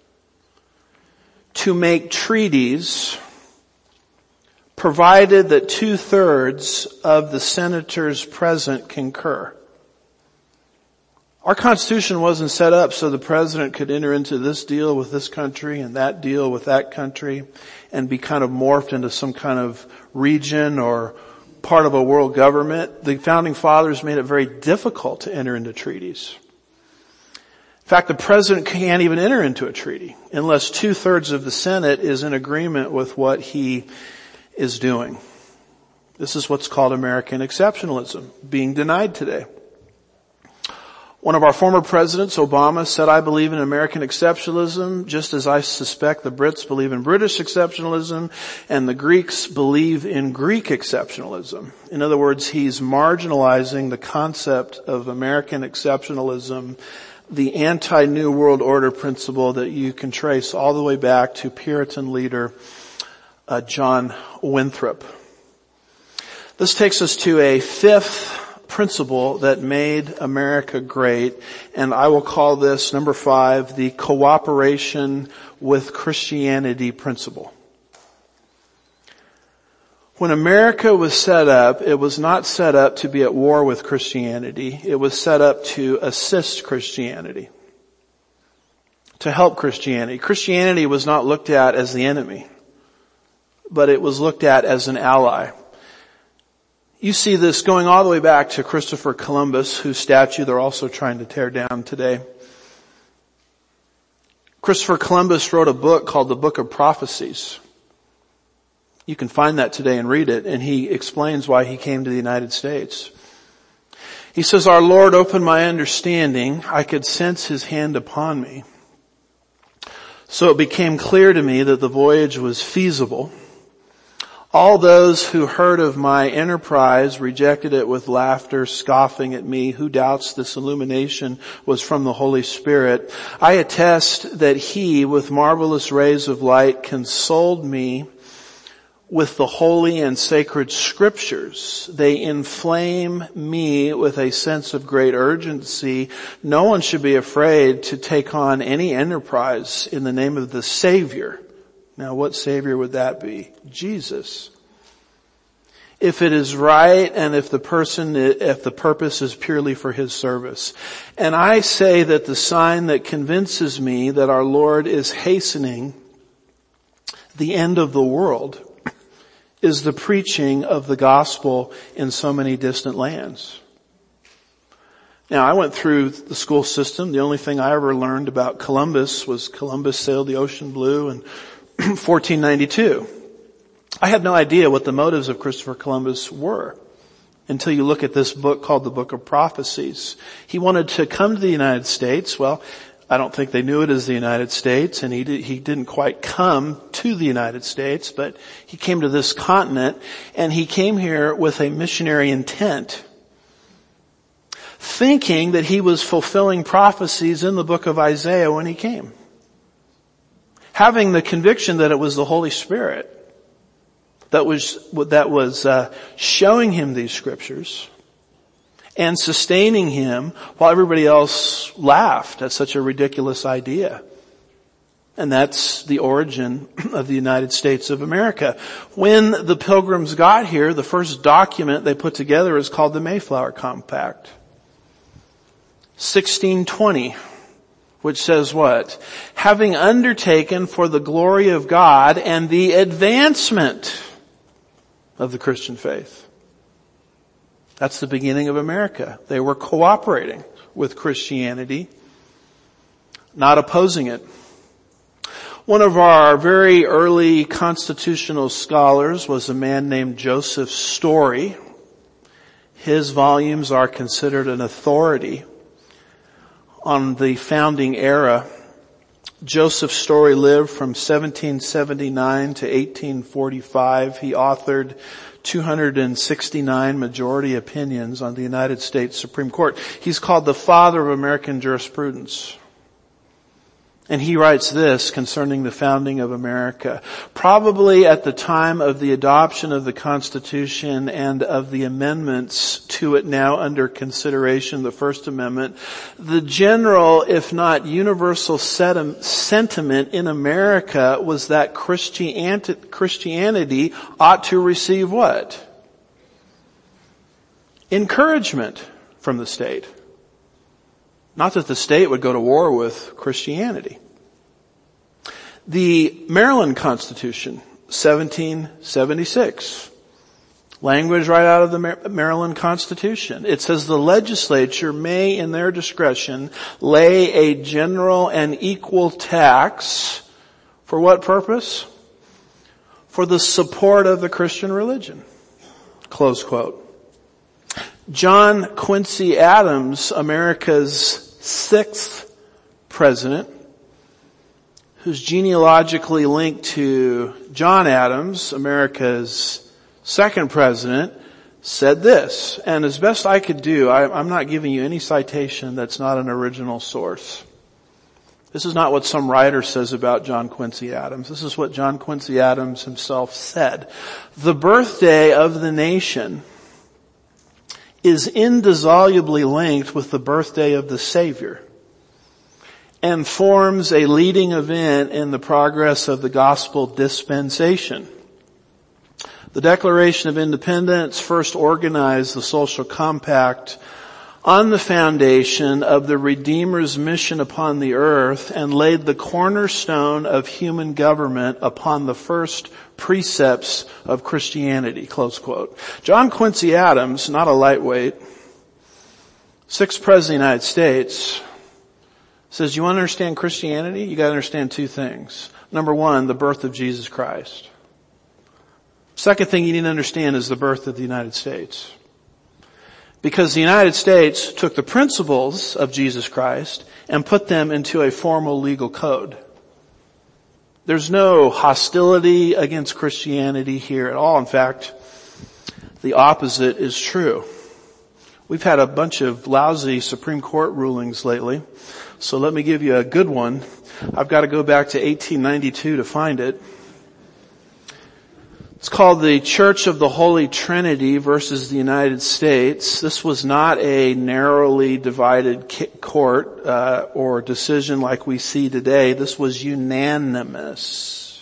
to make treaties, provided that two-thirds of the senators present concur. Our Constitution wasn't set up so the President could enter into this deal with this country and that deal with that country and be kind of morphed into some kind of region or part of a world government. The Founding Fathers made it very difficult to enter into treaties. In fact, the President can't even enter into a treaty unless two-thirds of the Senate is in agreement with what he is doing. This is what's called American exceptionalism, being denied today. One of our former presidents, Obama, said, I believe in American exceptionalism, just as I suspect the Brits believe in British exceptionalism and the Greeks believe in Greek exceptionalism. In other words, he's marginalizing the concept of American exceptionalism, the anti-New World Order principle that you can trace all the way back to Puritan leader uh, John Winthrop. This takes us to a fifth principle that made America great, and I will call this, number five, the cooperation with Christianity principle. When America was set up, it was not set up to be at war with Christianity. It was set up to assist Christianity, to help Christianity. Christianity was not looked at as the enemy, but it was looked at as an ally. You see this going all the way back to Christopher Columbus, whose statue they're also trying to tear down today. Christopher Columbus wrote a book called the Book of Prophecies. You can find that today and read it, and he explains why he came to the United States. He says, "Our Lord opened my understanding. I could sense His hand upon me. So it became clear to me that the voyage was feasible. All those who heard of my enterprise rejected it with laughter, scoffing at me. Who doubts this illumination was from the Holy Spirit? I attest that He, with marvelous rays of light, consoled me with the holy and sacred scriptures. They inflame me with a sense of great urgency. No one should be afraid to take on any enterprise in the name of the Savior." Now, what Savior would that be? Jesus. "If it is right and if the person, if the purpose is purely for His service. And I say that the sign that convinces me that our Lord is hastening the end of the world is the preaching of the gospel in so many distant lands." Now, I went through the school system. The only thing I ever learned about Columbus was Columbus sailed the ocean blue and fourteen ninety-two. I had no idea what the motives of Christopher Columbus were until you look at this book called the Book of Prophecies. He wanted to come to the United States. Well, I don't think they knew it as the United States, and he did, he didn't quite come to the United States, but he came to this continent, and he came here with a missionary intent, thinking that he was fulfilling prophecies in the book of Isaiah when he came, having the conviction that it was the Holy Spirit that was that was uh, showing him these scriptures and sustaining him while everybody else laughed at such a ridiculous idea. And that's the origin of the United States of America. When the Pilgrims got here, the first document they put together is called the Mayflower Compact. sixteen twenty. Which says what? "Having undertaken for the glory of God and the advancement of the Christian faith." That's the beginning of America. They were cooperating with Christianity, not opposing it. One of our very early constitutional scholars was a man named Joseph Story. His volumes are considered an authority on the founding era. Joseph Story lived from seventeen seventy-nine to eighteen forty-five. He authored two hundred sixty-nine majority opinions on the United States Supreme Court. He's called the father of American jurisprudence. And he writes this concerning the founding of America. "Probably at the time of the adoption of the Constitution and of the amendments to it now under consideration, the First Amendment, the general, if not universal sentiment in America was that Christianity ought to receive what? Encouragement from the state. Not that the state would go to war with Christianity. The Maryland Constitution, seventeen seventy-six. Language right out of the Maryland Constitution. It says the legislature may in their discretion lay a general and equal tax for what purpose? For the support of the Christian religion. Close quote. John Quincy Adams, America's sixth president, who's genealogically linked to John Adams, America's second president, said this. And as best I could do, I, I'm not giving you any citation that's not an original source. This is not what some writer says about John Quincy Adams. This is what John Quincy Adams himself said. "The birthday of the nation is indissolubly linked with the birthday of the Savior and forms a leading event in the progress of the gospel dispensation. The Declaration of Independence first organized the social compact on the foundation of the Redeemer's mission upon the earth and laid the cornerstone of human government upon the first precepts of Christianity, close quote. John Quincy Adams, not a lightweight, sixth President of the United States, says, you want to understand Christianity? You got to understand two things. Number one, the birth of Jesus Christ. Second thing you need to understand is the birth of the United States. Because the United States took the principles of Jesus Christ and put them into a formal legal code. There's no hostility against Christianity here at all. In fact, the opposite is true. We've had a bunch of lousy Supreme Court rulings lately, so let me give you a good one. I've got to go back to eighteen ninety-two to find it. It's called the Church of the Holy Trinity versus the United States. This was not a narrowly divided court uh, or decision like we see today. This was unanimous.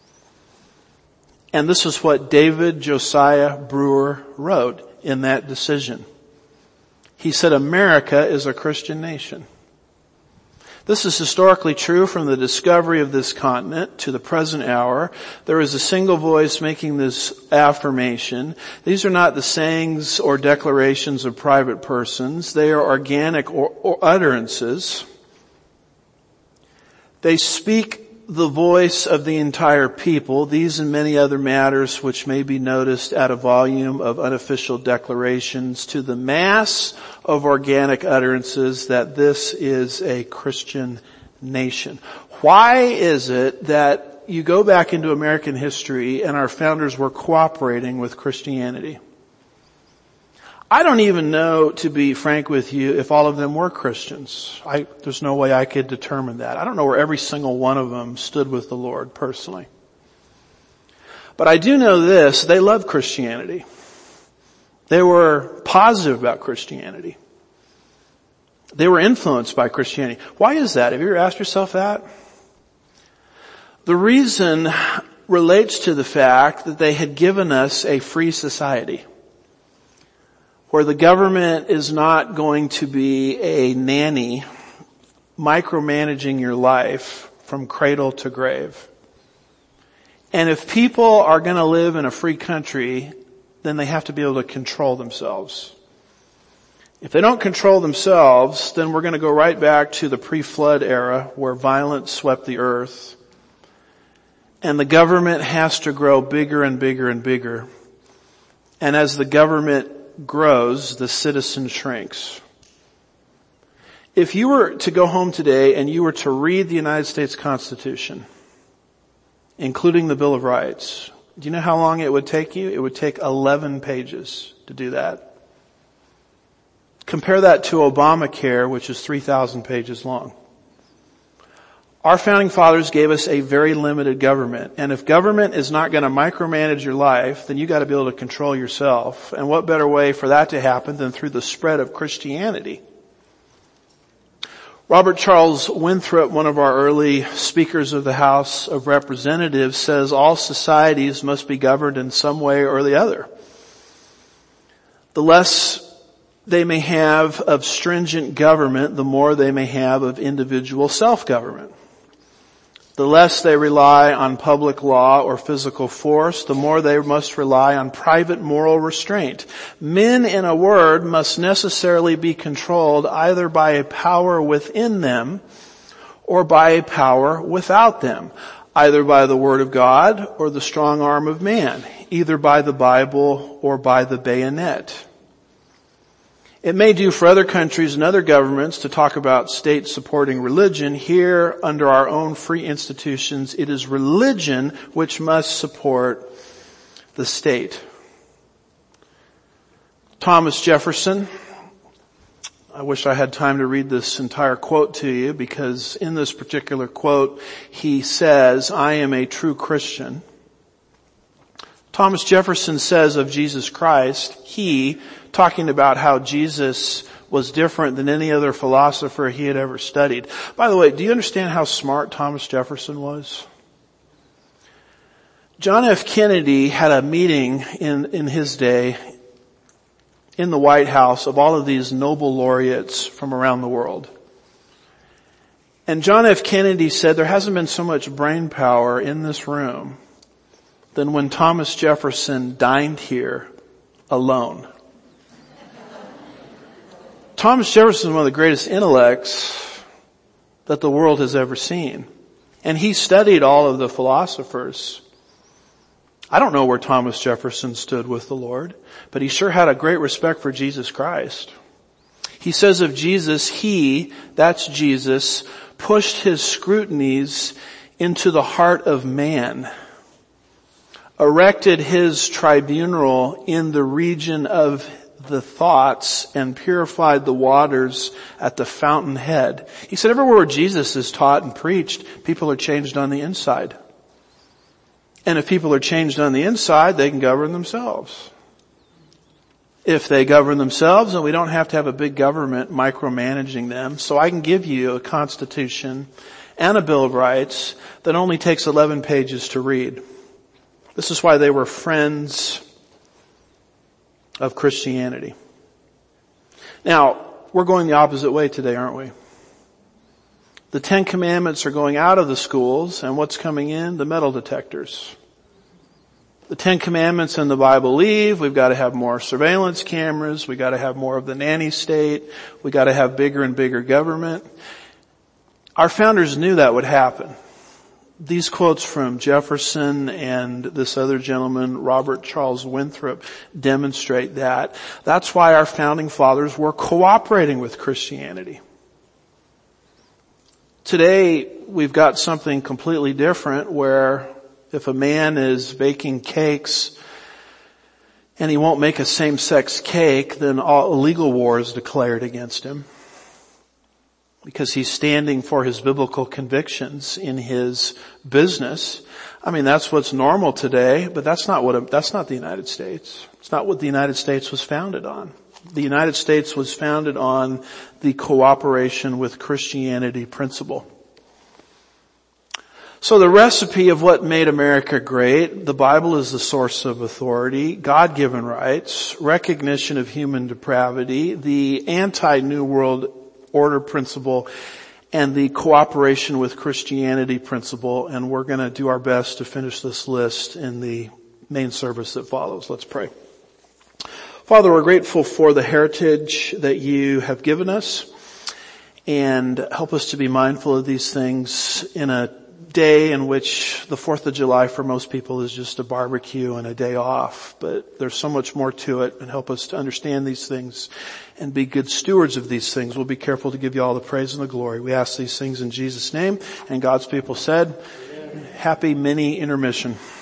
And this is what David Josiah Brewer wrote in that decision. He said, America is a Christian nation. This is historically true from the discovery of this continent to the present hour. There is a single voice making this affirmation. These are not the sayings or declarations of private persons. They are organic or, or utterances. They speak the voice of the entire people. These and many other matters which may be noticed at a volume of unofficial declarations to the mass of organic utterances that this is a Christian nation. Why is it that you go back into American history and our founders were cooperating with Christianity? I don't even know, to be frank with you, if all of them were Christians. I, there's no way I could determine that. I don't know where every single one of them stood with the Lord personally. But I do know this, they loved Christianity. They were positive about Christianity. They were influenced by Christianity. Why is that? Have you ever asked yourself that? The reason relates to the fact that they had given us a free society, where the government is not going to be a nanny micromanaging your life from cradle to grave. And if people are going to live in a free country, then they have to be able to control themselves. If they don't control themselves, then we're going to go right back to the pre-flood era where violence swept the earth. And the government has to grow bigger and bigger and bigger. And as the government grows, the citizen shrinks. If you were to go home today and you were to read the United States Constitution, including the Bill of Rights, do you know how long it would take you? It would take eleven pages to do that. Compare that to Obamacare, which is three thousand pages long. Our founding fathers gave us a very limited government. And if government is not going to micromanage your life, then you got to be able to control yourself. And what better way for that to happen than through the spread of Christianity? Robert Charles Winthrop, one of our early speakers of the House of Representatives, says all societies must be governed in some way or the other. The less they may have of stringent government, the more they may have of individual self-government. The less they rely on public law or physical force, the more they must rely on private moral restraint. Men, in a word, must necessarily be controlled either by a power within them or by a power without them, either by the Word of God or the strong arm of man, either by the Bible or by the bayonet. It may do for other countries and other governments to talk about states supporting religion. Here, under our own free institutions, it is religion which must support the state. Thomas Jefferson. I wish I had time to read this entire quote to you, because in this particular quote, he says, "I am a true Christian." Thomas Jefferson says of Jesus Christ, he, talking about how Jesus was different than any other philosopher he had ever studied. By the way, do you understand how smart Thomas Jefferson was? John F. Kennedy had a meeting in, in his day in the White House of all of these Nobel laureates from around the world. And John F. Kennedy said there hasn't been so much brain power in this room than when Thomas Jefferson dined here alone. Thomas Jefferson is one of the greatest intellects that the world has ever seen. And he studied all of the philosophers. I don't know where Thomas Jefferson stood with the Lord, but he sure had a great respect for Jesus Christ. He says of Jesus, he, that's Jesus, pushed his scrutinies into the heart of man, erected his tribunal in the region of the thoughts, and purified the waters at the fountainhead. He said everywhere where Jesus is taught and preached, people are changed on the inside. And if people are changed on the inside, they can govern themselves. If they govern themselves, then we don't have to have a big government micromanaging them. So I can give you a Constitution and a Bill of Rights that only takes eleven pages to read. This is why they were friends of Christianity. Now, we're going the opposite way today, aren't we? The Ten Commandments are going out of the schools, and what's coming in? The metal detectors. The Ten Commandments in the Bible leave. We've got to have more surveillance cameras. We've got to have more of the nanny state. We've got to have bigger and bigger government. Our founders knew that would happen. These quotes from Jefferson and this other gentleman, Robert Charles Winthrop, demonstrate that. That's why our founding fathers were cooperating with Christianity. Today, we've got something completely different where if a man is baking cakes and he won't make a same-sex cake, then all, a legal war is declared against him because he's standing for his biblical convictions in his business. I mean, that's what's normal today, but that's not what, that's not the United States. It's not what the United States was founded on. The United States was founded on the cooperation with Christianity principle. So the recipe of what made America great, the Bible is the source of authority, God-given rights, recognition of human depravity, the anti-New World Order principle, and the cooperation with Christianity principle. And we're going to do our best to finish this list in the main service that follows. Let's pray. Father, we're grateful for the heritage that you have given us, and help us to be mindful of these things in a day in which the fourth of July for most people is just a barbecue and a day off. But there's so much more to it, and help us to understand these things and be good stewards of these things. We'll be careful to give you all the praise and the glory. We ask these things in Jesus' name, and God's people said, Amen. Happy mini intermission.